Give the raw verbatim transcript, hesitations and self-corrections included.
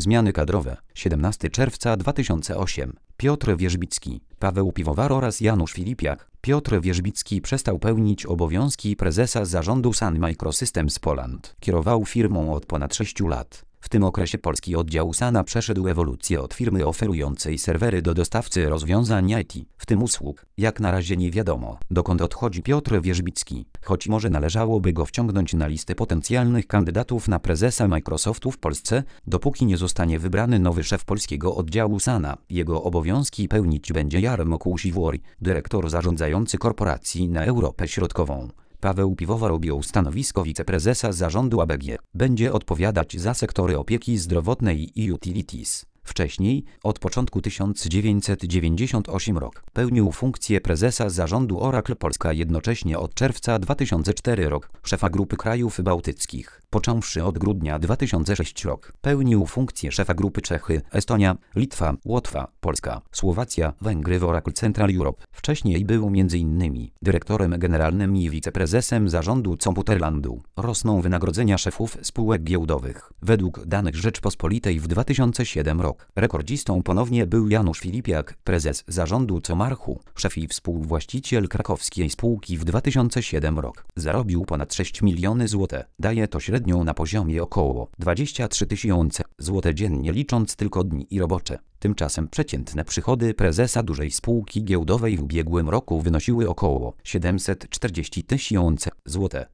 Zmiany kadrowe. siedemnastego czerwca dwa tysiące ósmego. Piotr Wierzbicki, Paweł Piwowar oraz Janusz Filipiak. Piotr Wierzbicki przestał pełnić obowiązki prezesa zarządu Sun Microsystems Poland. Kierował firmą od ponad sześciu lat. W tym okresie polski oddział Sana przeszedł ewolucję od firmy oferującej serwery do dostawcy rozwiązań I T, w tym usług. Jak na razie nie wiadomo, dokąd odchodzi Piotr Wierzbicki, choć może należałoby go wciągnąć na listę potencjalnych kandydatów na prezesa Microsoftu w Polsce, dopóki nie zostanie wybrany nowy szef polskiego oddziału Sana. Jego obowiązki pełnić będzie Jarmo Kułsiwori, dyrektor zarządzający korporacji na Europę Środkową. Paweł Piwowar objął stanowisko wiceprezesa zarządu A B G. Będzie odpowiadać za sektory opieki zdrowotnej i utilities. Wcześniej, od początku tysiąc dziewięćset dziewięćdziesiątego ósmego roku, pełnił funkcję prezesa zarządu Oracle Polska, jednocześnie od czerwca dwa tysiące czwartego roku szefa grupy krajów bałtyckich. Począwszy od grudnia dwa tysiące szóstego roku, pełnił funkcję szefa grupy Czechy, Estonia, Litwa, Łotwa, Polska, Słowacja, Węgry w Oracle Central Europe. Wcześniej był między innymi dyrektorem generalnym i wiceprezesem zarządu Computerlandu. Rosną wynagrodzenia szefów spółek giełdowych. Według danych Rzeczpospolitej w dwa tysiące siódmym roku rekordzistą ponownie był Janusz Filipiak, prezes zarządu Comarchu, szef i współwłaściciel krakowskiej spółki w dwa tysiące siódmym roku. Zarobił ponad sześć milionów złotych. Daje to średnią na poziomie około dwadzieścia trzy tysiące złotych dziennie, licząc tylko dni i robocze. Tymczasem przeciętne przychody prezesa dużej spółki giełdowej w ubiegłym roku wynosiły około siedemset czterdzieści tysięcy złotych.